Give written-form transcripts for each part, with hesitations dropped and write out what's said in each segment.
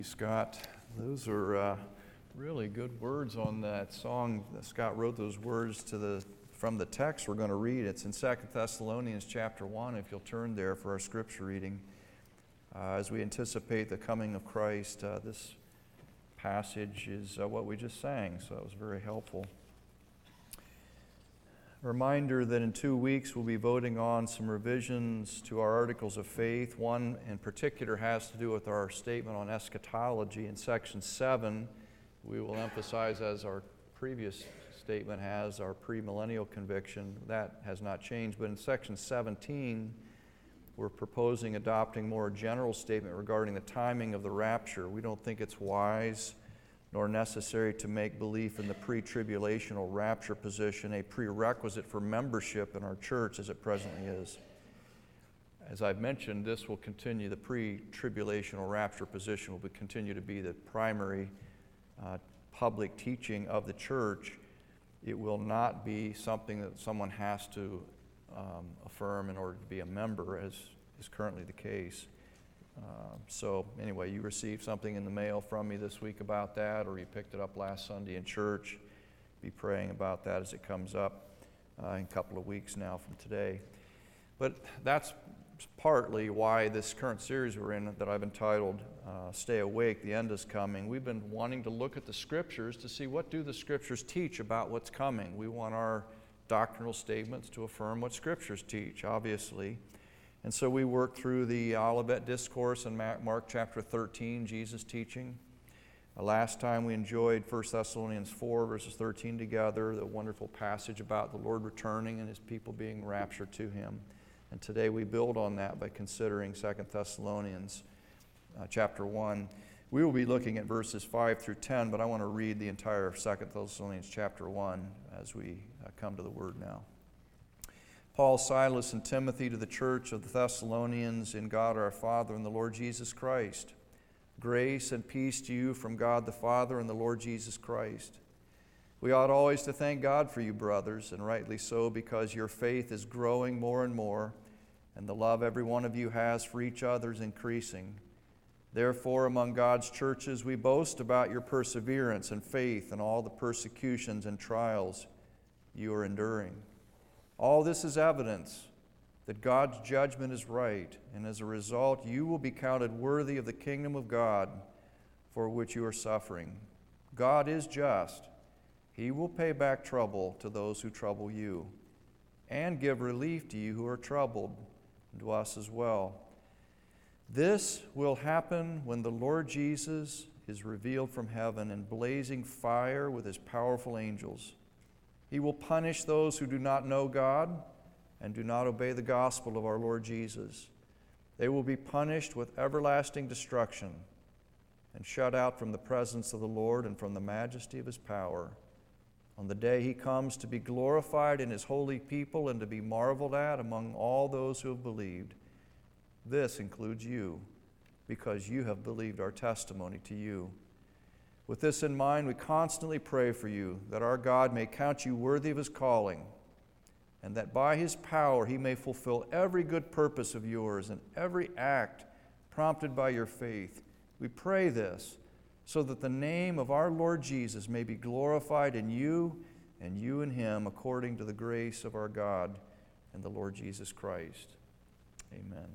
Scott. Those are really good words on that song. Scott wrote those words from the text we're going to read. It's in 2 Thessalonians chapter 1, if you'll turn there for our scripture reading. As we anticipate the coming of Christ, this passage is what we just sang, so it was very helpful. A reminder that in 2 weeks we'll be voting on some revisions to our articles of faith. One in particular has to do with our statement on eschatology. In section 7, we will emphasize, as our previous statement has, our premillennial conviction. That has not changed. But in section 17, we're proposing adopting more general statement regarding the timing of the rapture. We don't think it's wise nor necessary to make belief in the pre-tribulational rapture position a prerequisite for membership in our church as it presently is. As I've mentioned, this will continue, the pre-tribulational rapture position will continue to be the primary public teaching of the church. It will not be something that someone has to affirm in order to be a member, as is currently the case. So anyway, you received something in the mail from me this week about that, or you picked it up last Sunday in church. Be praying about that as it comes up in a couple of weeks now from today. But that's partly why this current series we're in that I've entitled Stay Awake, the End is Coming. We've been wanting to look at the Scriptures to see what do the Scriptures teach about what's coming. We want our doctrinal statements to affirm what Scriptures teach, obviously. And so we worked through the Olivet Discourse in Mark chapter 13, Jesus teaching. Last time we enjoyed 1 Thessalonians 4, verses 13 together, the wonderful passage about the Lord returning and His people being raptured to Him. And today we build on that by considering 2 Thessalonians chapter 1. We will be looking at verses 5 through 10, but I want to read the entire 2 Thessalonians chapter 1 as we come to the Word now. Paul, Silas, and Timothy to the church of the Thessalonians in God our Father and the Lord Jesus Christ. Grace and peace to you from God the Father and the Lord Jesus Christ. We ought always to thank God for you, brothers, and rightly so, because your faith is growing more and more, and the love every one of you has for each other is increasing. Therefore, among God's churches, we boast about your perseverance and faith and all the persecutions and trials you are enduring. All this is evidence that God's judgment is right, and as a result, you will be counted worthy of the kingdom of God for which you are suffering. God is just. He will pay back trouble to those who trouble you, and give relief to you who are troubled, and to us as well. This will happen when the Lord Jesus is revealed from heaven in blazing fire with His powerful angels. He will punish those who do not know God and do not obey the gospel of our Lord Jesus. They will be punished with everlasting destruction and shut out from the presence of the Lord and from the majesty of His power on the day He comes to be glorified in His holy people and to be marveled at among all those who have believed. This includes you, because you have believed our testimony to you. With this in mind, we constantly pray for you, that our God may count you worthy of His calling, and that by His power He may fulfill every good purpose of yours and every act prompted by your faith. We pray this so that the name of our Lord Jesus may be glorified in you and you in Him, according to the grace of our God and the Lord Jesus Christ. Amen.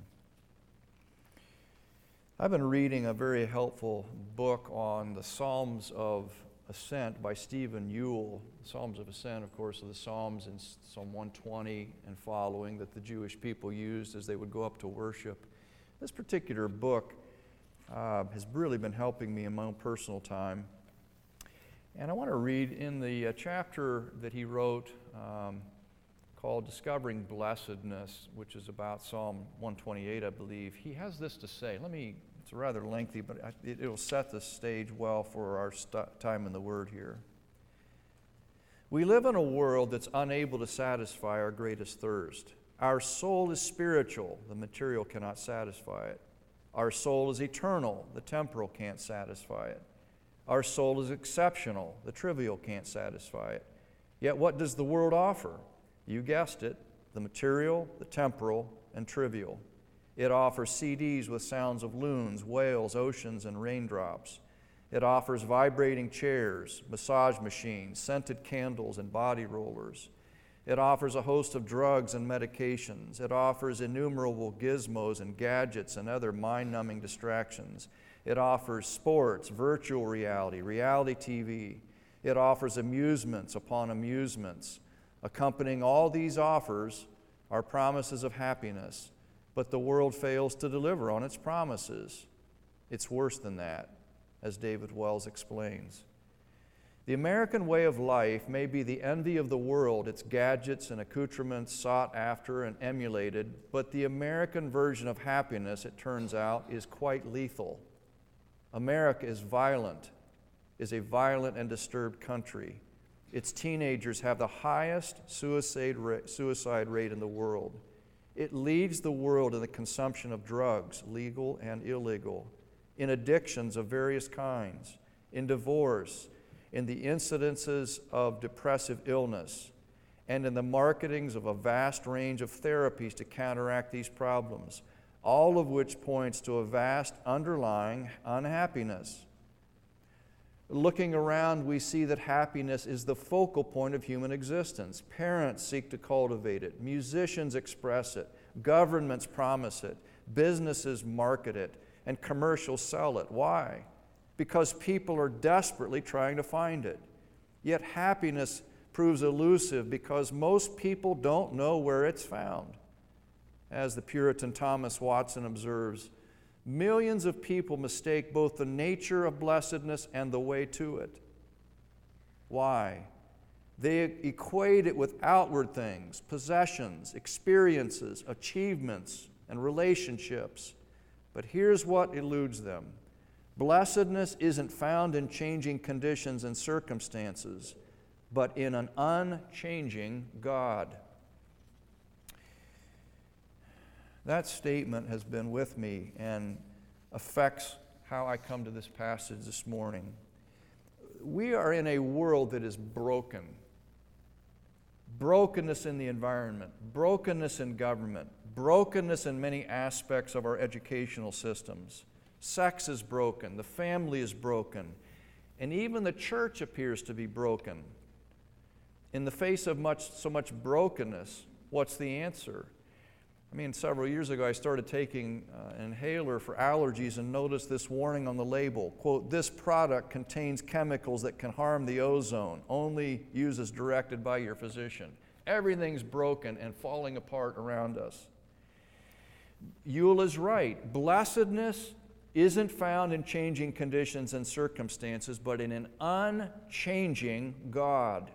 I've been reading a very helpful book on the Psalms of Ascent by Stephen Ewell. The Psalms of Ascent, of course, are the Psalms in Psalm 120 and following that the Jewish people used as they would go up to worship. This particular book has really been helping me in my own personal time. And I want to read in the chapter that he wrote called Discovering Blessedness, which is about Psalm 128, I believe. He has this to say. It's rather lengthy, but it will set the stage well for our time in the Word here. We live in a world that's unable to satisfy our greatest thirst. Our soul is spiritual. The material cannot satisfy it. Our soul is eternal. The temporal can't satisfy it. Our soul is exceptional. The trivial can't satisfy it. Yet what does the world offer? You guessed it, the material, the temporal, and trivial. It offers CDs with sounds of loons, whales, oceans, and raindrops. It offers vibrating chairs, massage machines, scented candles, and body rollers. It offers a host of drugs and medications. It offers innumerable gizmos and gadgets and other mind-numbing distractions. It offers sports, virtual reality, reality TV. It offers amusements upon amusements. Accompanying all these offers are promises of happiness, but the world fails to deliver on its promises. It's worse than that, as David Wells explains. The American way of life may be the envy of the world, its gadgets and accoutrements sought after and emulated, but the American version of happiness, it turns out, is quite lethal. America is a violent and disturbed country. Its teenagers have the highest suicide rate in the world. It leads the world in the consumption of drugs, legal and illegal, in addictions of various kinds, in divorce, in the incidences of depressive illness, and in the marketings of a vast range of therapies to counteract these problems, all of which points to a vast underlying unhappiness. Looking around, we see that happiness is the focal point of human existence. Parents seek to cultivate it. Musicians express it. Governments promise it. Businesses market it. And commercials sell it. Why? Because people are desperately trying to find it. Yet happiness proves elusive because most people don't know where it's found. As the Puritan Thomas Watson observes, millions of people mistake both the nature of blessedness and the way to it. Why? They equate it with outward things, possessions, experiences, achievements, and relationships. But here's what eludes them. Blessedness isn't found in changing conditions and circumstances, but in an unchanging God. That statement has been with me and affects how I come to this passage this morning. We are in a world that is broken. Brokenness in the environment, brokenness in government, brokenness in many aspects of our educational systems. Sex is broken, the family is broken, and even the church appears to be broken. In the face of so much brokenness, what's the answer? Several years ago I started taking an inhaler for allergies and noticed this warning on the label, quote, "This product contains chemicals that can harm the ozone. Only use as directed by your physician." Everything's broken and falling apart around us. Yule is right. Blessedness isn't found in changing conditions and circumstances, but in an unchanging God.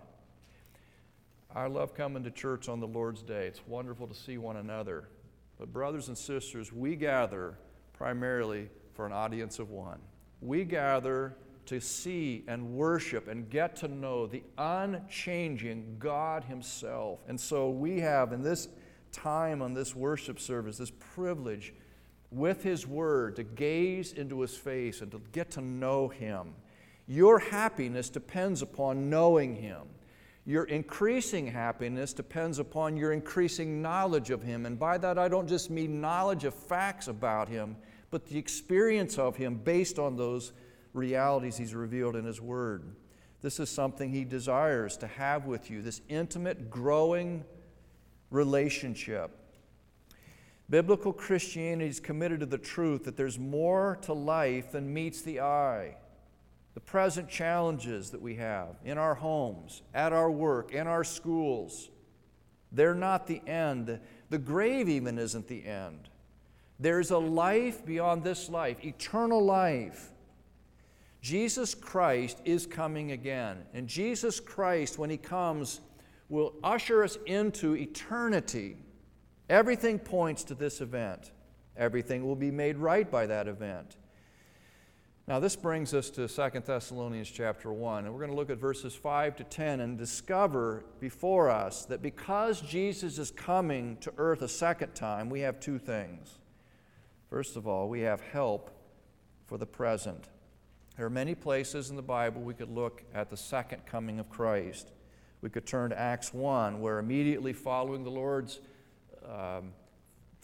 I love coming to church on the Lord's Day. It's wonderful to see one another. But brothers and sisters, we gather primarily for an audience of one. We gather to see and worship and get to know the unchanging God Himself. And so we have in this time on this worship service this privilege with His Word to gaze into His face and to get to know Him. Your happiness depends upon knowing Him. Your increasing happiness depends upon your increasing knowledge of Him. And by that I don't just mean knowledge of facts about Him, but the experience of Him based on those realities He's revealed in His Word. This is something He desires to have with you, this intimate, growing relationship. Biblical Christianity is committed to the truth that there's more to life than meets the eye. The present challenges that we have in our homes, at our work, in our schools, they're not the end. The grave even isn't the end. There's a life beyond this life, eternal life. Jesus Christ is coming again. And Jesus Christ, when He comes, will usher us into eternity. Everything points to this event. Everything will be made right by that event. Now this brings us to 2 Thessalonians chapter 1, and we're going to look at verses 5 to 10 and discover before us that because Jesus is coming to earth a second time, we have two things. First of all, we have help for the present. There are many places in the Bible we could look at the second coming of Christ. We could turn to Acts 1, where immediately following the Lord's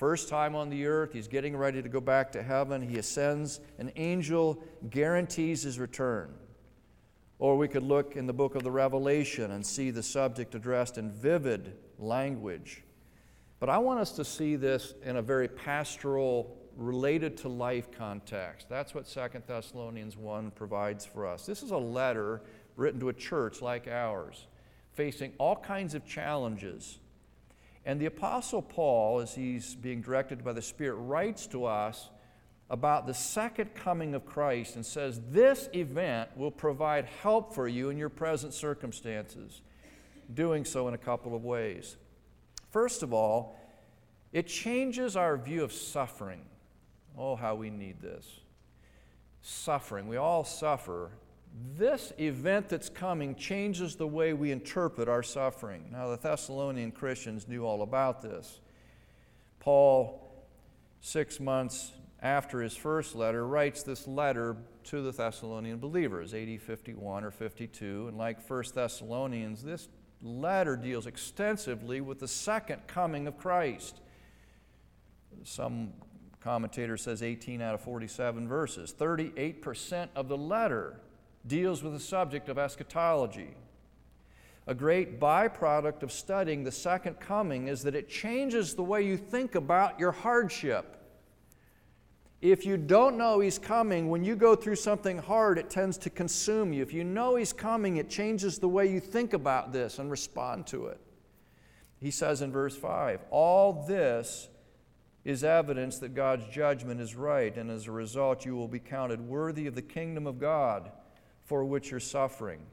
First time on the earth, he's getting ready to go back to heaven. He ascends. An angel guarantees his return. Or we could look in the book of the Revelation and see the subject addressed in vivid language. But I want us to see this in a very pastoral, related to life context. That's what 2 Thessalonians 1 provides for us. This is a letter written to a church like ours, facing all kinds of challenges. And the Apostle Paul, as he's being directed by the Spirit, writes to us about the second coming of Christ and says, this event will provide help for you in your present circumstances, doing so in a couple of ways. First of all, it changes our view of suffering. Oh, how we need this. Suffering. We all suffer. This event that's coming changes the way we interpret our suffering. Now, the Thessalonian Christians knew all about this. Paul, 6 months after his first letter, writes this letter to the Thessalonian believers, AD 51 or 52. And like 1 Thessalonians, this letter deals extensively with the second coming of Christ. Some commentator says 18 out of 47 verses. 38% of the letter deals with the subject of eschatology. A great byproduct of studying the second coming is that it changes the way you think about your hardship. If you don't know He's coming, when you go through something hard, it tends to consume you. If you know He's coming, it changes the way you think about this and respond to it. He says in verse 5, all this is evidence that God's judgment is right, and as a result you will be counted worthy of the kingdom of God for which you're suffering.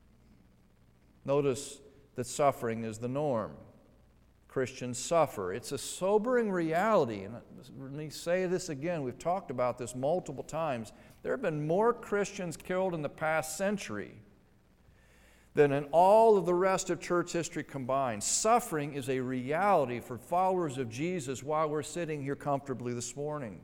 Notice that suffering is the norm. Christians suffer. It's a sobering reality, and let me say this again. We've talked about this multiple times. There have been more Christians killed in the past century than in all of the rest of church history combined. Suffering is a reality for followers of Jesus while we're sitting here comfortably this morning.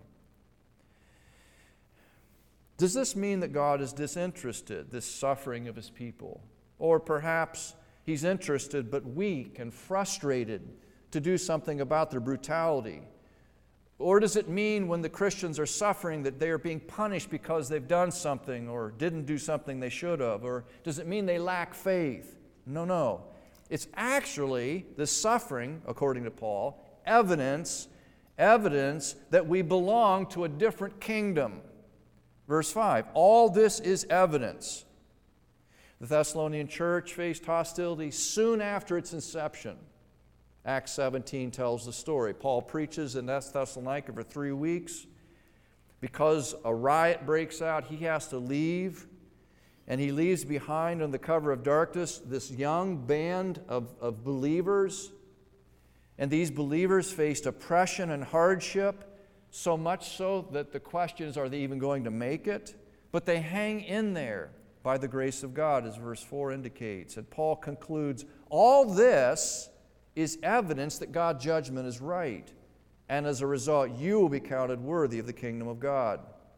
Does this mean that God is disinterested, this suffering of His people? Or perhaps He's interested but weak and frustrated to do something about their brutality? Or does it mean when the Christians are suffering that they are being punished because they've done something or didn't do something they should have? Or does it mean they lack faith? No. It's actually the suffering, according to Paul, evidence that we belong to a different kingdom. Verse 5, all this is evidence. The Thessalonian church faced hostility soon after its inception. Acts 17 tells the story. Paul preaches in Thessalonica for 3 weeks. Because a riot breaks out, he has to leave. And he leaves behind on the cover of darkness this young band of believers. And these believers faced oppression and hardship, so much so that the question is, are they even going to make it? But they hang in there by the grace of God, as verse 4 indicates. And Paul concludes, all this is evidence that God's judgment is right. And as a result, you will be counted worthy of the kingdom of God.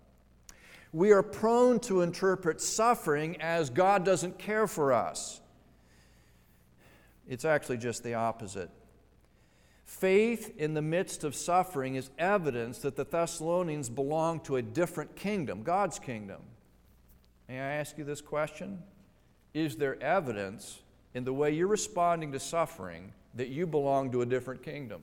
We are prone to interpret suffering as God doesn't care for us. It's actually just the opposite. Faith in the midst of suffering is evidence that the Thessalonians belong to a different kingdom, God's kingdom. May I ask you this question? Is there evidence in the way you're responding to suffering that you belong to a different kingdom?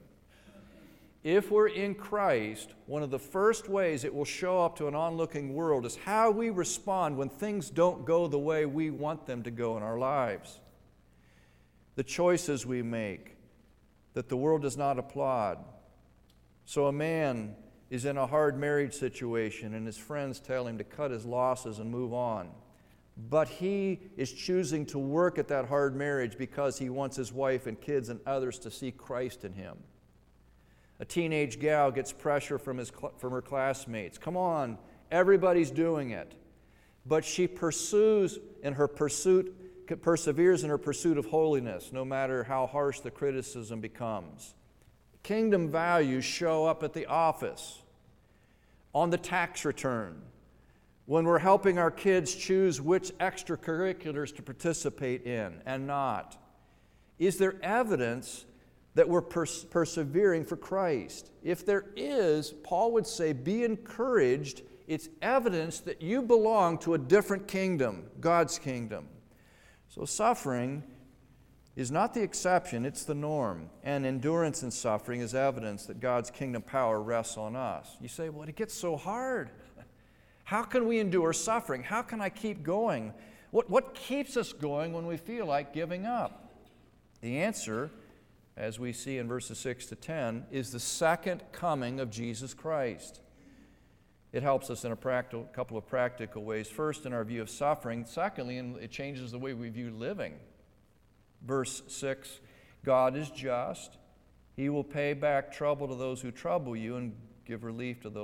If we're in Christ, one of the first ways it will show up to an onlooking world is how we respond when things don't go the way we want them to go in our lives. The choices we make that the world does not applaud. So a man is in a hard marriage situation and his friends tell him to cut his losses and move on. But he is choosing to work at that hard marriage because he wants his wife and kids and others to see Christ in him. A teenage gal gets pressure from her classmates. Come on, everybody's doing it. But she perseveres in her pursuit of holiness, no matter how harsh the criticism becomes. Kingdom values show up at the office, on the tax return, when we're helping our kids choose which extracurriculars to participate in and not. Is there evidence that we're persevering for Christ. If there is, Paul would say, be encouraged. It's evidence that you belong to a different kingdom, God's kingdom. So suffering is not the exception, it's the norm. And endurance in suffering is evidence that God's kingdom power rests on us. You say, well, it gets so hard. How can we endure suffering? How can I keep going? What keeps us going when we feel like giving up? The answer, as we see in verses 6 to 10, is the second coming of Jesus Christ. It helps us in a couple of practical ways. First, in our view of suffering. Secondly, it changes the way we view living. Verse 6, God is just. He will pay back trouble to those who trouble you and give relief to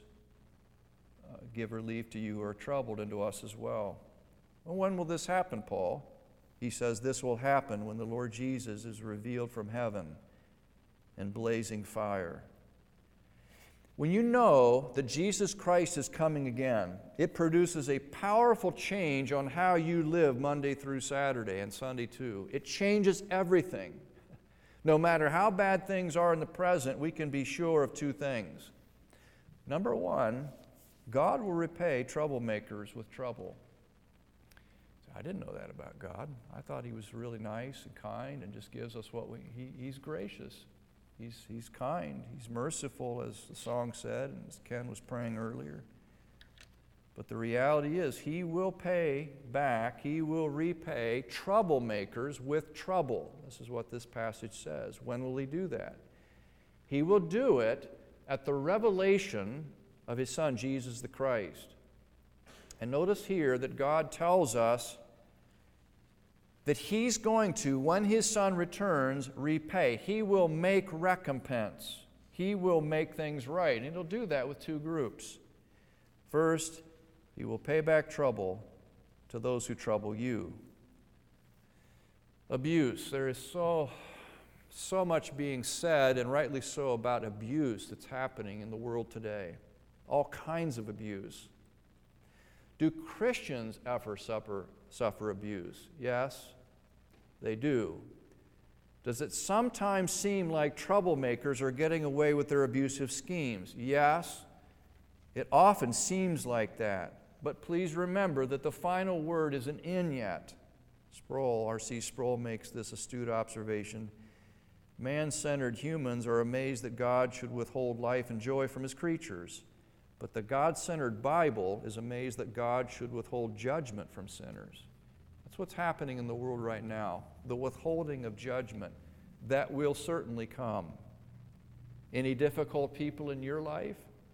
you who are troubled, and to us as well. Well, when will this happen, Paul? He says this will happen when the Lord Jesus is revealed from heaven in blazing fire. When you know that Jesus Christ is coming again, it produces a powerful change on how you live Monday through Saturday and Sunday too. It changes everything. No matter how bad things are in the present, we can be sure of two things. Number one, God will repay troublemakers with trouble. I didn't know that about God. I thought He was really nice and kind and just gives us He's gracious. He's kind. He's merciful, as the song said, and as Ken was praying earlier. But the reality is He will pay back, He will repay troublemakers with trouble. This is what this passage says. When will He do that? He will do it at the revelation of His Son, Jesus the Christ. And notice here that God tells us that He's going to, when His Son returns, repay. He will make recompense. He will make things right. And He'll do that with two groups. First, He will pay back trouble to those who trouble you. Abuse. There is so much being said, and rightly so, about abuse that's happening in the world today. All kinds of abuse. Do Christians ever suffer abuse? Yes, they do. Does it sometimes seem like troublemakers are getting away with their abusive schemes? Yes, it often seems like that. But please remember that the final word isn't in yet. R.C. Sproul makes this astute observation. Man-centered humans are amazed that God should withhold life and joy from His creatures. But the God-centered Bible is amazed that God should withhold judgment from sinners. That's what's happening in the world right now, the withholding of judgment. That will certainly come. Any difficult people in your life?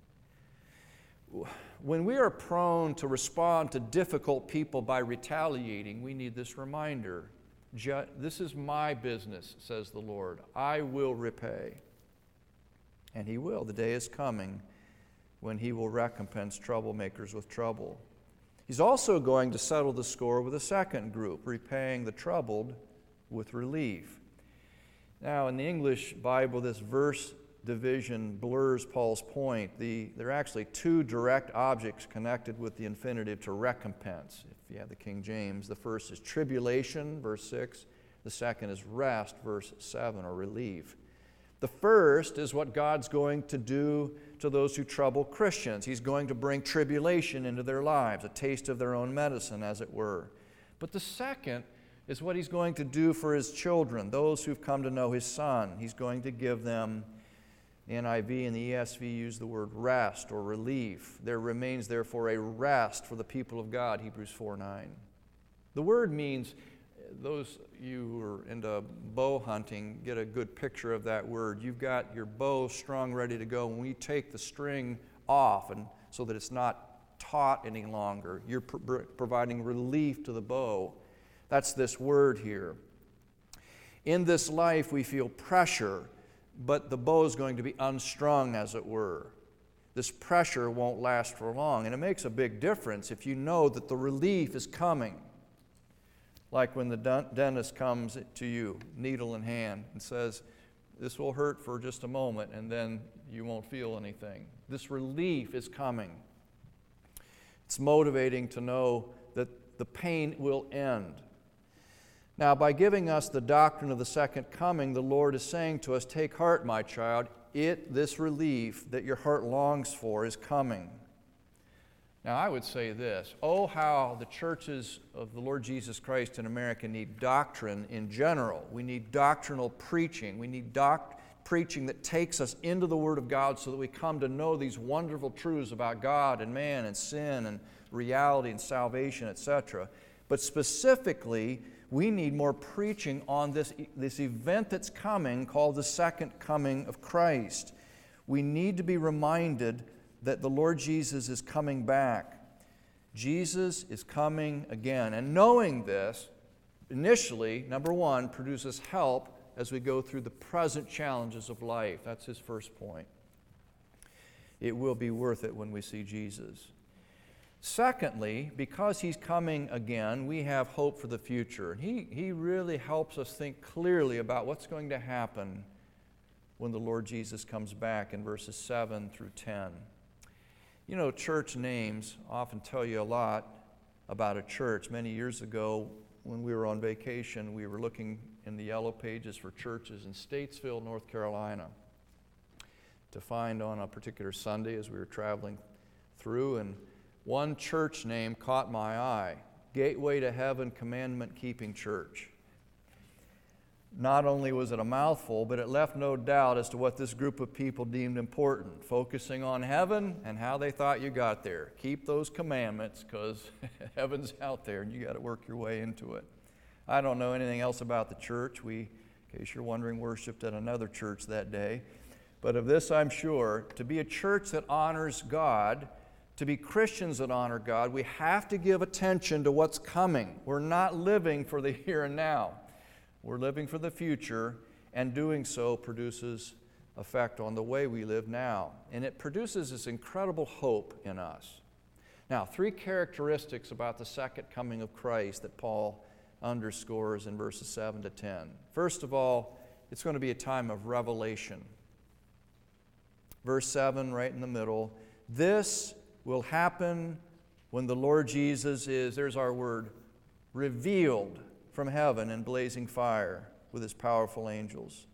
When we are prone to respond to difficult people by retaliating, we need this reminder. This is my business, says the Lord. I will repay. And He will. The day is coming when He will recompense troublemakers with trouble. He's also going to settle the score with a second group, repaying the troubled with relief. Now, in the English Bible, this verse division blurs Paul's point. There are actually two direct objects connected with the infinitive to recompense, if you have the King James. The first is tribulation, verse 6. The second is rest, verse 7, or relief. The first is what God's going to do to those who trouble Christians. He's going to bring tribulation into their lives, a taste of their own medicine, as it were. But the second is what He's going to do for His children, those who've come to know His Son. He's going to give them, the NIV and the ESV use the word rest or relief. There remains therefore a rest for the people of God, Hebrews 4:9. The word means, those you who are into bow hunting get a good picture of that word. You've got your bow strung, ready to go. When we take the string off, and so that it's not taut any longer, you're providing relief to the bow. That's this word here. In this life, we feel pressure, but the bow is going to be unstrung, as it were. This pressure won't last for long, and it makes a big difference if you know that the relief is coming. Like when the dentist comes to you, needle in hand, and says, this will hurt for just a moment, and then you won't feel anything. This relief is coming. It's motivating to know that the pain will end. Now, by giving us the doctrine of the second coming, the Lord is saying to us, take heart, my child. This relief that your heart longs for is coming. Now, I would say this, oh, how the churches of the Lord Jesus Christ in America need doctrine in general. We need doctrinal preaching. We need preaching that takes us into the Word of God so that we come to know these wonderful truths about God and man and sin and reality and salvation, etc. But specifically, we need more preaching on this event that's coming called the second coming of Christ. We need to be reminded that the Lord Jesus is coming back. Jesus is coming again. And knowing this, initially, number one, produces help as we go through the present challenges of life. That's his first point. It will be worth it when we see Jesus. Secondly, because he's coming again, we have hope for the future. And he really helps us think clearly about what's going to happen when the Lord Jesus comes back in verses 7 through 10. You know, church names often tell you a lot about a church. Many years ago, when we were on vacation, we were looking in the yellow pages for churches in Statesville, North Carolina, to find on a particular Sunday as we were traveling through, and one church name caught my eye, Gateway to Heaven Commandment Keeping Church. Not only was it a mouthful, but it left no doubt as to what this group of people deemed important, focusing on heaven and how they thought you got there. Keep those commandments because heaven's out there and you got to work your way into it. I don't know anything else about the church. We, in case you're wondering, worshiped at another church that day. But of this I'm sure, to be a church that honors God, to be Christians that honor God, we have to give attention to what's coming. We're not living for the here and now. We're living for the future, and doing so produces effect on the way we live now. And it produces this incredible hope in us. Now, three characteristics about the second coming of Christ that Paul underscores in verses 7 to 10. First of all, it's going to be a time of revelation. Verse 7, right in the middle, this will happen when the Lord Jesus is, there's our word, revealed from heaven in blazing fire with his powerful angels.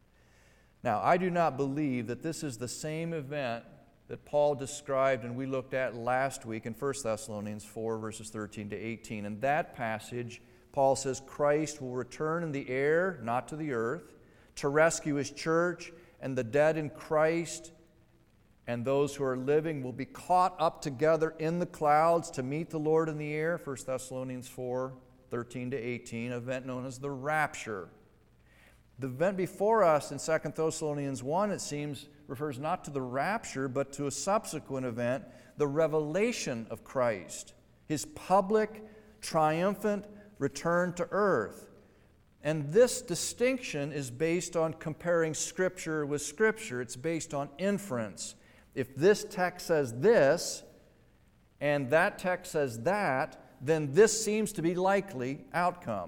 Now, I do not believe that this is the same event that Paul described and we looked at last week in 1 Thessalonians 4, verses 13 to 18. In that passage, Paul says Christ will return in the air, not to the earth, to rescue his church, and the dead in Christ and those who are living will be caught up together in the clouds to meet the Lord in the air, 1 Thessalonians 4, 13 to 18, an event known as the rapture. The event before us in 2 Thessalonians 1, it seems, refers not to the rapture, but to a subsequent event, the revelation of Christ, his public, triumphant return to earth. And this distinction is based on comparing Scripture with Scripture. It's based on inference. If this text says this, and that text says that, then this seems to be likely outcome.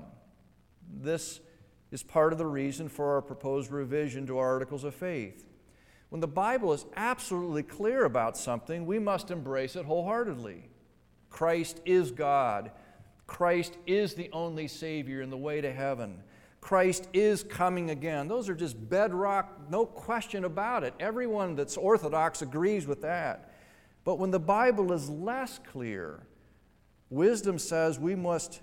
This is part of the reason for our proposed revision to our Articles of Faith. When the Bible is absolutely clear about something, we must embrace it wholeheartedly. Christ is God. Christ is the only Savior in the way to heaven. Christ is coming again. Those are just bedrock, no question about it. Everyone that's orthodox agrees with that. But when the Bible is less clear, wisdom says we must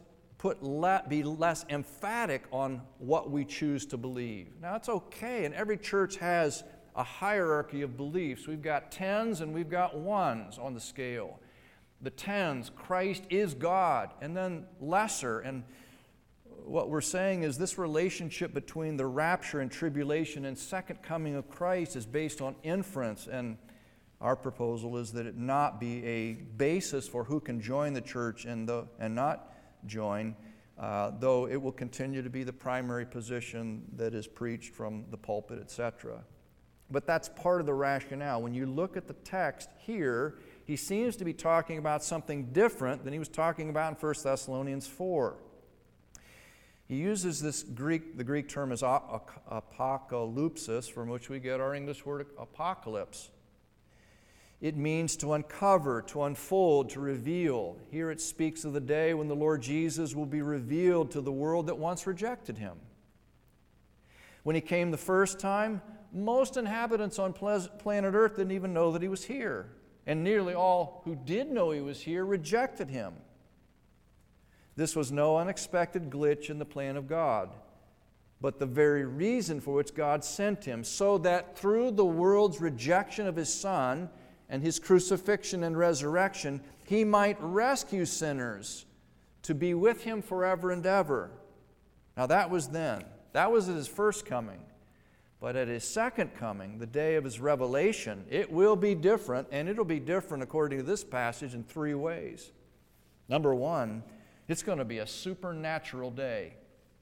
be less emphatic on what we choose to believe. Now, it's okay, and every church has a hierarchy of beliefs. We've got tens and we've got ones on the scale. The tens, Christ is God, and then lesser. And what we're saying is this relationship between the rapture and tribulation and second coming of Christ is based on inference, and our proposal is that it not be a basis for who can join the church and not join, though it will continue to be the primary position that is preached from the pulpit, etc. But that's part of the rationale. When you look at the text here, he seems to be talking about something different than he was talking about in 1 Thessalonians 4. He uses the Greek term is apocalypsis, from which we get our English word apocalypse. It means to uncover, to unfold, to reveal. Here it speaks of the day when the Lord Jesus will be revealed to the world that once rejected Him. When He came the first time, most inhabitants on planet Earth didn't even know that He was here. And nearly all who did know He was here rejected Him. This was no unexpected glitch in the plan of God, but the very reason for which God sent Him, so that through the world's rejection of His Son and His crucifixion and resurrection, He might rescue sinners to be with Him forever and ever. Now that was then. That was at His first coming. But at His second coming, the day of His revelation, it will be different, and it'll be different according to this passage in three ways. Number one, it's going to be a supernatural day.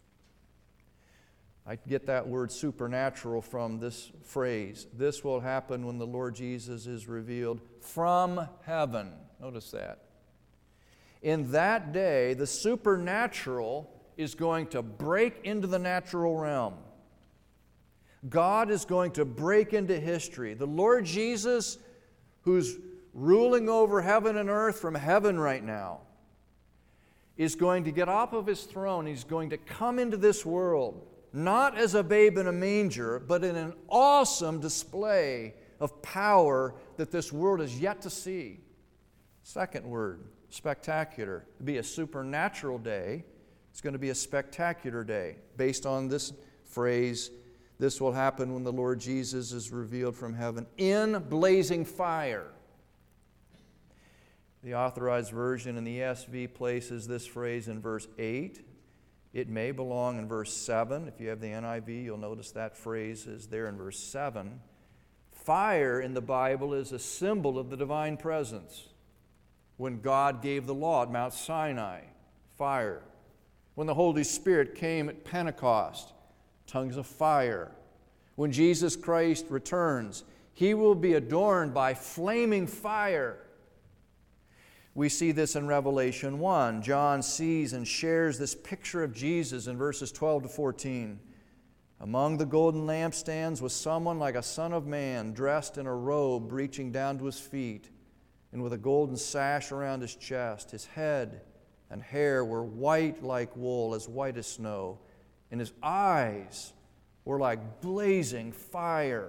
I get that word supernatural from this phrase. This will happen when the Lord Jesus is revealed from heaven. Notice that. In that day, the supernatural is going to break into the natural realm. God is going to break into history. The Lord Jesus, who's ruling over heaven and earth from heaven right now, is going to get off of His throne. He's going to come into this world, not as a babe in a manger, but in an awesome display of power that this world is yet to see. Second word, spectacular. It'll be a supernatural day. It's going to be a spectacular day. Based on this phrase, this will happen when the Lord Jesus is revealed from heaven in blazing fire. The Authorized Version in the ESV places this phrase in verse 8. It may belong in verse 7. If you have the NIV, you'll notice that phrase is there in verse 7. Fire in the Bible is a symbol of the divine presence. When God gave the law at Mount Sinai, fire. When the Holy Spirit came at Pentecost, tongues of fire. When Jesus Christ returns, He will be adorned by flaming fire. We see this in Revelation 1. John sees and shares this picture of Jesus in verses 12 to 14. Among the golden lampstands was someone like a son of man, dressed in a robe reaching down to his feet, and with a golden sash around his chest. His head and hair were white like wool, as white as snow, and his eyes were like blazing fire.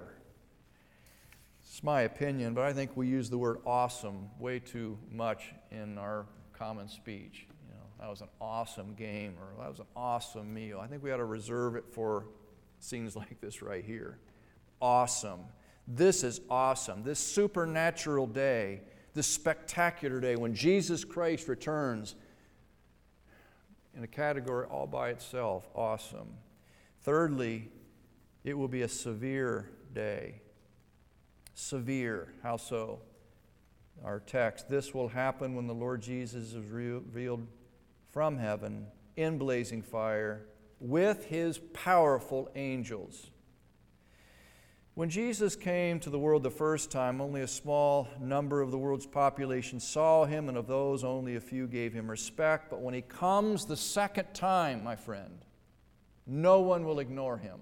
It's my opinion, but I think we use the word awesome way too much in our common speech. You know, that was an awesome game, or that was an awesome meal. I think we ought to reserve it for scenes like this right here. Awesome. This is awesome. This supernatural day, this spectacular day when Jesus Christ returns, in a category all by itself, awesome. Thirdly, it will be a severe day. Severe. How so? Our text, this will happen when the Lord Jesus is revealed from heaven in blazing fire with His powerful angels. When Jesus came to the world the first time, only a small number of the world's population saw Him, and of those, only a few gave Him respect. But when He comes the second time, my friend, no one will ignore Him.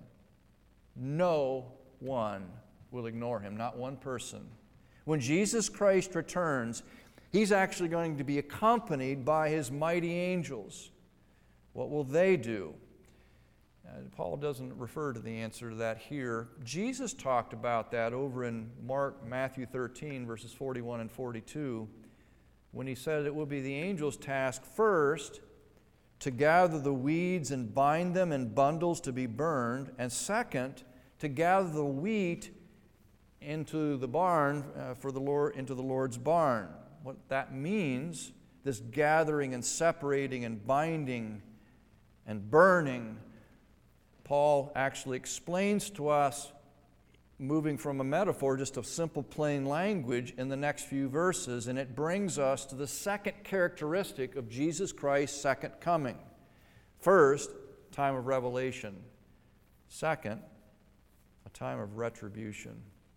No one will ignore Him, not one person. When Jesus Christ returns, He's actually going to be accompanied by His mighty angels. What will they do? Paul doesn't refer to the answer to that here. Jesus talked about that over in Matthew 13, verses 41 and 42, when He said it will be the angels' task first to gather the weeds and bind them in bundles to be burned, and second, to gather the wheat into the barn into the Lord's barn. What that means, this gathering and separating and binding and burning, Paul actually explains to us, moving from a metaphor, just a simple plain language, in the next few verses, and it brings us to the second characteristic of Jesus Christ's second coming. First, time of revelation. Second, a time of retribution.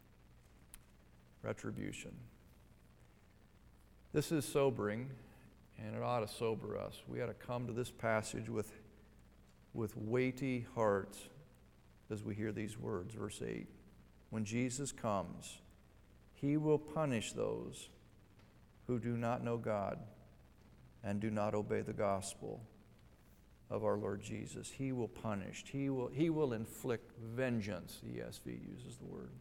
Retribution. This is sobering, and it ought to sober us. We ought to come to this passage with weighty hearts as we hear these words. Verse 8, when Jesus comes, He will punish those who do not know God and do not obey the gospel of our Lord Jesus. He will punish. He will inflict vengeance, the ESV uses the word.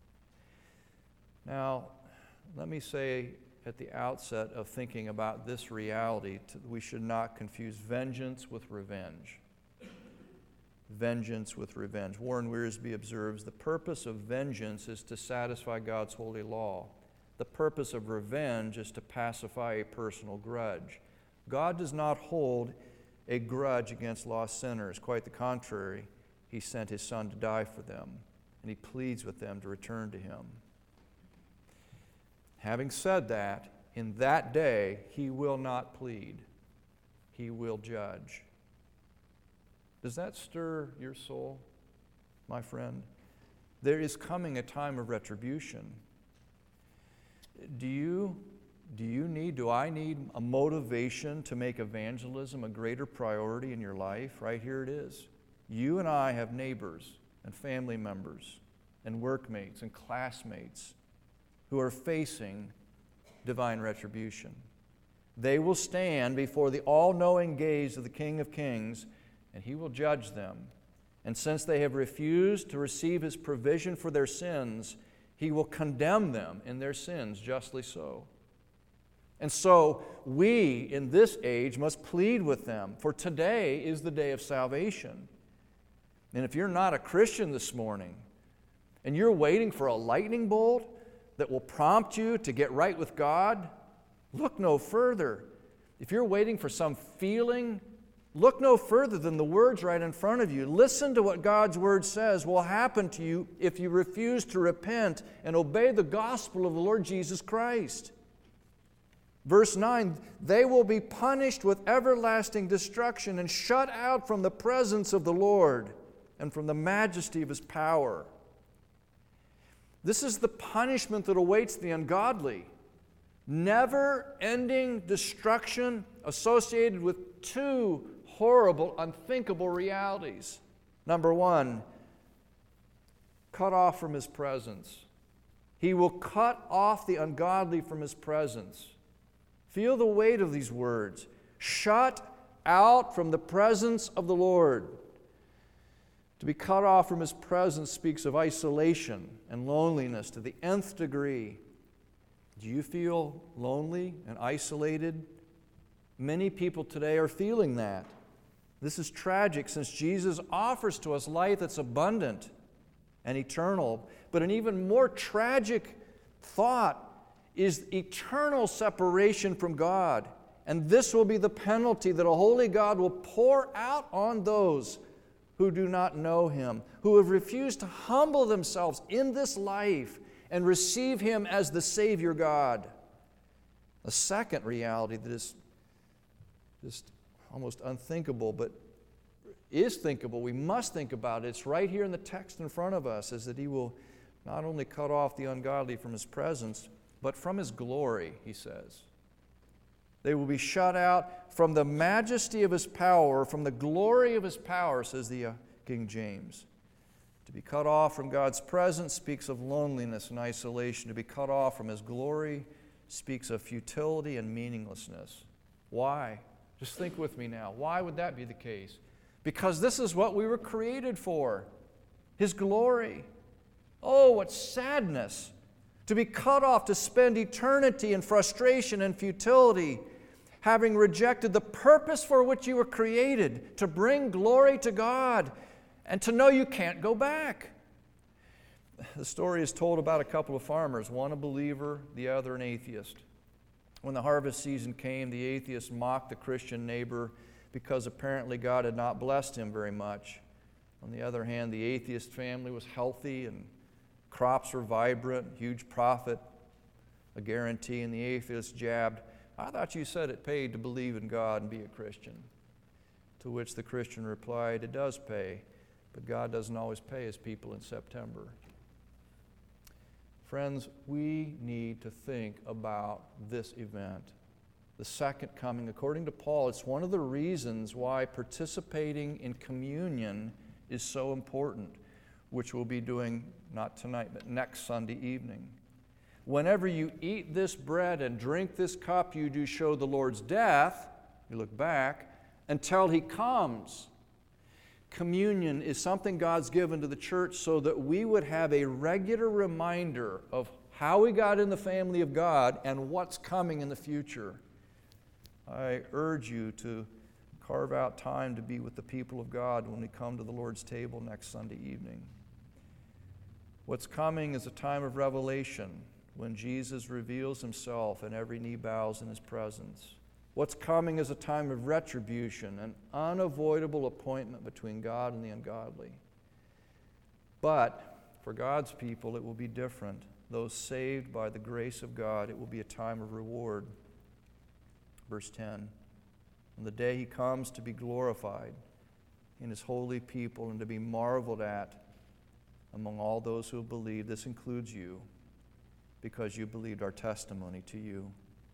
Now, let me say at the outset of thinking about this reality, we should not confuse vengeance with revenge. Vengeance with revenge. Warren Wiersbe observes, the purpose of vengeance is to satisfy God's holy law. The purpose of revenge is to pacify a personal grudge. God does not hold a grudge against lost sinners. Quite the contrary, He sent His Son to die for them, and He pleads with them to return to Him. Having said that, in that day, He will not plead. He will judge. Does that stir your soul, my friend? There is coming a time of retribution. Do I need a motivation to make evangelism a greater priority in your life? Right here it is. You and I have neighbors and family members and workmates and classmates who are facing divine retribution. They will stand before the all-knowing gaze of the King of Kings, and He will judge them. And since they have refused to receive His provision for their sins, He will condemn them in their sins, justly so. And so we, in this age, must plead with them, for today is the day of salvation. And if you're not a Christian this morning, and you're waiting for a lightning bolt that will prompt you to get right with God, look no further. If you're waiting for some feeling, look no further than the words right in front of you. Listen to what God's Word says will happen to you if you refuse to repent and obey the gospel of the Lord Jesus Christ. Verse 9, they will be punished with everlasting destruction and shut out from the presence of the Lord and from the majesty of His power. This is the punishment that awaits the ungodly. Never-ending destruction associated with two horrible, unthinkable realities. Number one, cut off from His presence. He will cut off the ungodly from His presence. Feel the weight of these words. Shut out from the presence of the Lord. To be cut off from His presence speaks of isolation and loneliness to the nth degree. Do you feel lonely and isolated? Many people today are feeling that. This is tragic since Jesus offers to us life that's abundant and eternal. But an even more tragic thought is eternal separation from God. And this will be the penalty that a holy God will pour out on those who do not know Him, who have refused to humble themselves in this life and receive Him as the Savior God. A second reality that is just almost unthinkable, but is thinkable, we must think about it. It's right here in the text in front of us, is that He will not only cut off the ungodly from His presence, but from His glory, He says. They will be shut out from the majesty of His power, from the glory of His power, says the King James. To be cut off from God's presence speaks of loneliness and isolation. To be cut off from His glory speaks of futility and meaninglessness. Why? Just think with me now. Why would that be the case? Because this is what we were created for, His glory. Oh, what sadness to be cut off, to spend eternity in frustration and futility, having rejected the purpose for which you were created, to bring glory to God, and to know you can't go back. The story is told about a couple of farmers, one a believer, the other an atheist. When the harvest season came, the atheist mocked the Christian neighbor because apparently God had not blessed him very much. On the other hand, the atheist family was healthy and crops were vibrant, huge profit, a guarantee, and the atheist jabbed, "I thought you said it paid to believe in God and be a Christian." To which the Christian replied, "It does pay, but God doesn't always pay His people in September." Friends, we need to think about this event, the second coming. According to Paul, it's one of the reasons why participating in communion is so important, which we'll be doing not tonight, but next Sunday evening. whenever you eat this bread and drink this cup, you do show the Lord's death, you look back, until He comes. Communion is something God's given to the church so that we would have a regular reminder of how we got in the family of God and what's coming in the future. I urge you to carve out time to be with the people of God when we come to the Lord's table next Sunday evening. What's coming is a time of revelation when Jesus reveals Himself and every knee bows in His presence. What's coming is a time of retribution, an unavoidable appointment between God and the ungodly. But for God's people, it will be different. Those saved by the grace of God, it will be a time of reward. Verse 10, on the day He comes to be glorified in His holy people and to be marveled at among all those who have believed. This includes you, because you believed our testimony to you.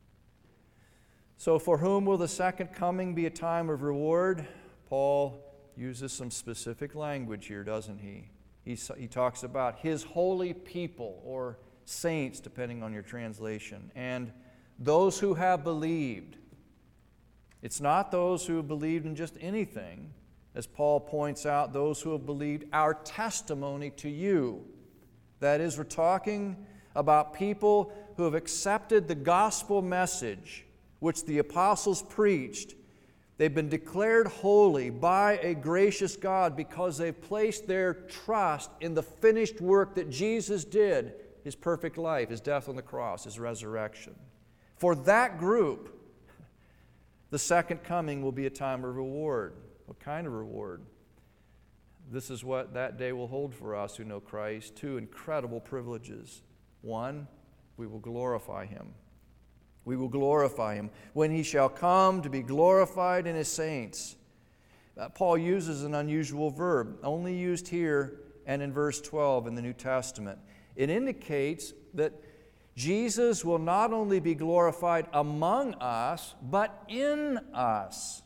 So for whom will the second coming be a time of reward? Paul uses some specific language here, doesn't he? He talks about His holy people, or saints, depending on your translation, and those who have believed. It's not those who have believed in just anything. As Paul points out, those who have believed our testimony to you. That is, we're talking about people who have accepted the gospel message which the apostles preached. They've been declared holy by a gracious God because they've placed their trust in the finished work that Jesus did, His perfect life, His death on the cross, His resurrection. For that group, the second coming will be a time of reward. What kind of reward? This is what that day will hold for us who know Christ. Two incredible privileges. One, we will glorify Him. We will glorify Him when He shall come to be glorified in His saints. Paul uses an unusual verb, only used here and in verse 12 in the New Testament. It indicates that Jesus will not only be glorified among us, but in us.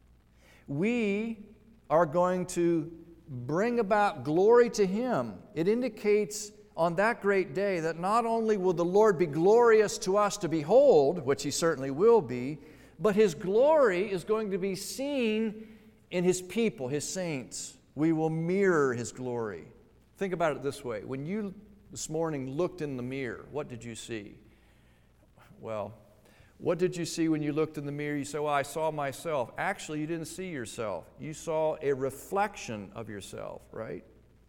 We are going to bring about glory to Him. It indicates on that great day that not only will the Lord be glorious to us to behold, which He certainly will be, but His glory is going to be seen in His people, His saints. We will mirror His glory. Think about it this way. When you this morning looked in the mirror, what did you see? Well, what did you see when you looked in the mirror? You say, well, I saw myself. Actually, you didn't see yourself. You saw a reflection of yourself, right?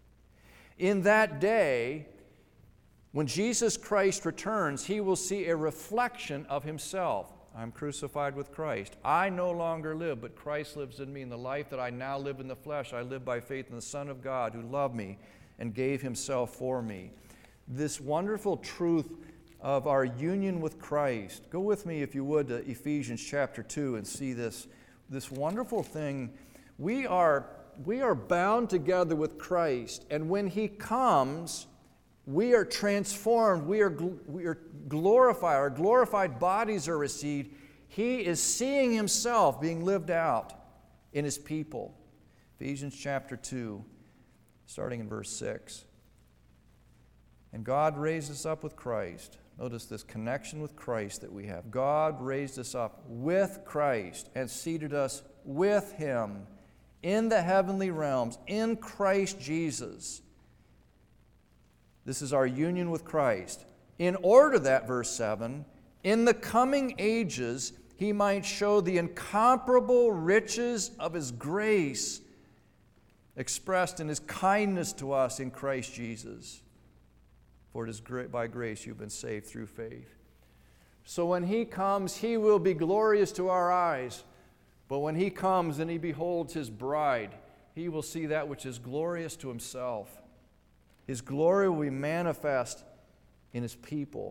In that day, when Jesus Christ returns, He will see a reflection of Himself. I'm crucified with Christ. I no longer live, but Christ lives in me. In the life that I now live in the flesh, I live by faith in the Son of God who loved me and gave Himself for me. This wonderful truth of our union with Christ. Go with me, if you would, to Ephesians chapter 2 and see this wonderful thing. We are bound together with Christ, and when He comes, we are transformed. We are glorified. Our glorified bodies are received. He is seeing Himself being lived out in His people. Ephesians chapter 2, starting in verse 6. And God raised us up with Christ. Notice this connection with Christ that we have. God raised us up with Christ and seated us with Him in the heavenly realms, in Christ Jesus. This is our union with Christ. In order that, verse 7, in the coming ages He might show the incomparable riches of His grace expressed in His kindness to us in Christ Jesus. For it is by grace you've been saved through faith. So when He comes, He will be glorious to our eyes. But when He comes and He beholds His bride, He will see that which is glorious to Himself. His glory will be manifest in His people.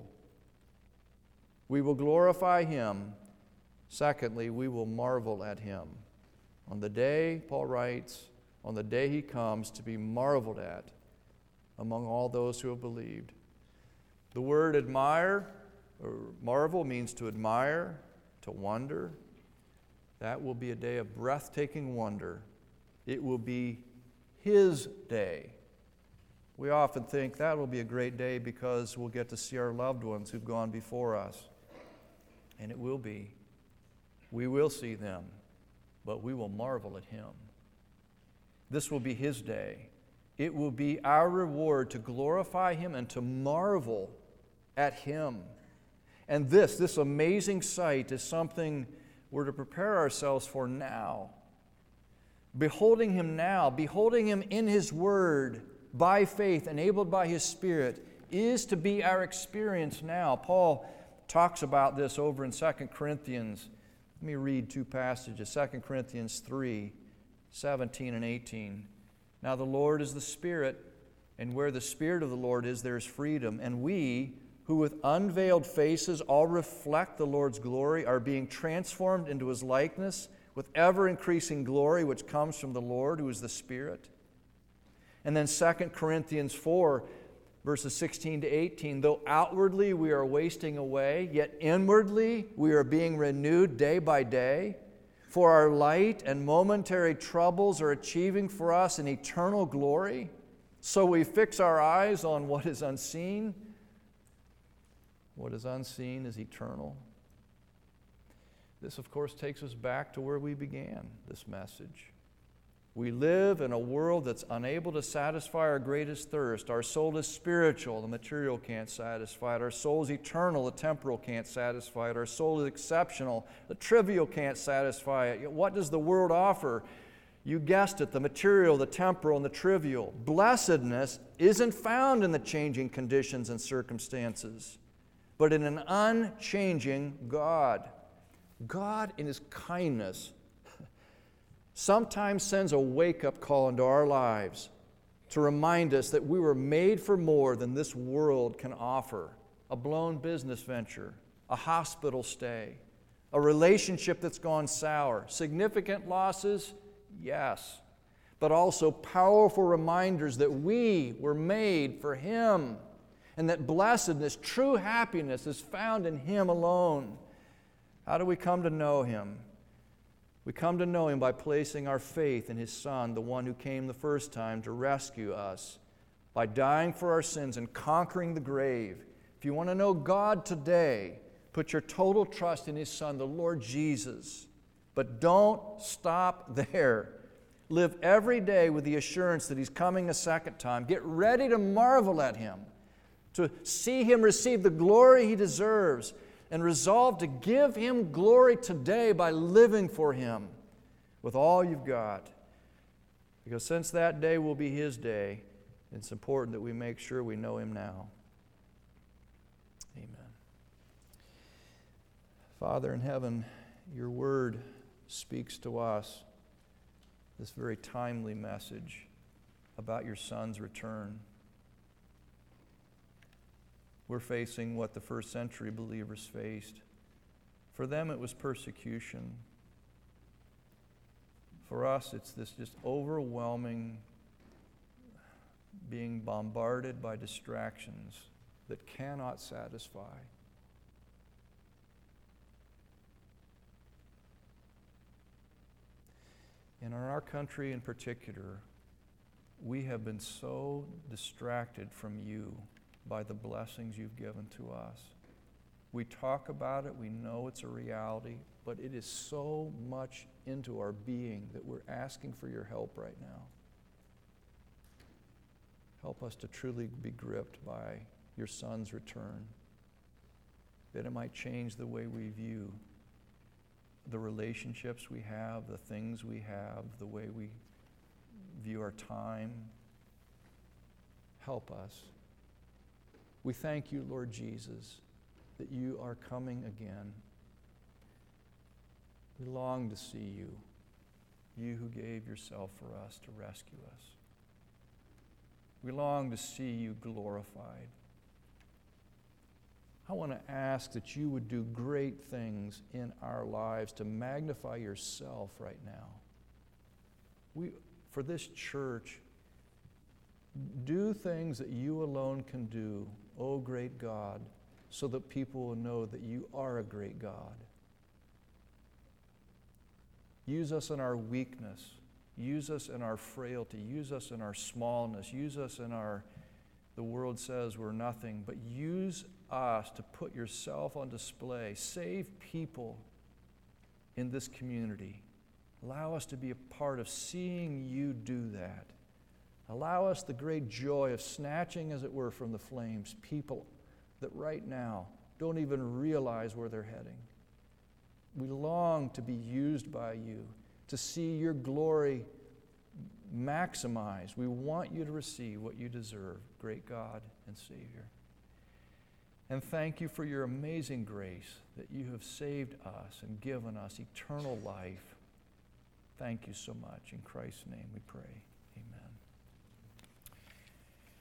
We will glorify Him. Secondly, we will marvel at Him. On the day, Paul writes, on the day He comes to be marveled at among all those who have believed. The word admire or marvel means to admire, to wonder. That will be a day of breathtaking wonder. It will be His day. We often think that will be a great day because we'll get to see our loved ones who've gone before us. And it will be. We will see them, but we will marvel at Him. This will be His day. It will be our reward to glorify Him and to marvel at Him. And this amazing sight is something we're to prepare ourselves for now. Beholding Him now, beholding Him in His Word, by faith, enabled by His Spirit, is to be our experience now. Paul talks about this over in 2 Corinthians. Let me read two passages, 2 Corinthians 3, 17 and 18. Now the Lord is the Spirit, and where the Spirit of the Lord is, there is freedom. And we, who with unveiled faces all reflect the Lord's glory, are being transformed into His likeness with ever-increasing glory, which comes from the Lord, who is the Spirit. And then 2 Corinthians 4, verses 16 to 18, though outwardly we are wasting away, yet inwardly we are being renewed day by day. For our light and momentary troubles are achieving for us an eternal glory. So we fix our eyes on what is unseen. What is unseen is eternal. This, of course, takes us back to where we began this message. We live in a world that's unable to satisfy our greatest thirst. Our soul is spiritual, the material can't satisfy it. Our soul is eternal, the temporal can't satisfy it. Our soul is exceptional, the trivial can't satisfy it. Yet what does the world offer? You guessed it, the material, the temporal, and the trivial. Blessedness isn't found in the changing conditions and circumstances, but in an unchanging God. God, in His kindness, sometimes sends a wake-up call into our lives to remind us that we were made for more than this world can offer. A blown business venture, a hospital stay, a relationship that's gone sour, significant losses, yes, but also powerful reminders that we were made for Him and that blessedness, true happiness, is found in Him alone. How do we come to know Him? We come to know Him by placing our faith in His Son, the one who came the first time to rescue us, by dying for our sins and conquering the grave. If you want to know God today, put your total trust in His Son, the Lord Jesus. But don't stop there. Live every day with the assurance that He's coming a second time. Get ready to marvel at Him, to see Him receive the glory He deserves, and resolve to give Him glory today by living for Him with all you've got. Because since that day will be His day, it's important that we make sure we know Him now. Amen. Father in heaven, Your Word speaks to us this very timely message about Your Son's return. We're facing what the first century believers faced. For them, it was persecution. For us, it's this just overwhelming being bombarded by distractions that cannot satisfy. And in our country in particular, we have been so distracted from You by the blessings You've given to us. We talk about it, we know it's a reality, but it is so much into our being that we're asking for Your help right now. Help us to truly be gripped by Your Son's return, that it might change the way we view the relationships we have, the things we have, the way we view our time. Help us. We thank You, Lord Jesus, that You are coming again. We long to see You, You who gave Yourself for us to rescue us. We long to see You glorified. I want to ask that You would do great things in our lives to magnify Yourself right now. For this church, do things that You alone can do, O great God, so that people will know that You are a great God. Use us in our weakness. Use us in our frailty. Use us in our smallness. Use us in our the world says we're nothing, but use us to put yourself on display. Save people in this community. Allow us to be a part of seeing you do that. Allow us the great joy of snatching, as it were, from the flames people that right now don't even realize where they're heading. We long to be used by you, to see your glory maximized. We want you to receive what you deserve, great God and Savior. And thank you for your amazing grace that you have saved us and given us eternal life. Thank you so much. In Christ's name we pray. Amen.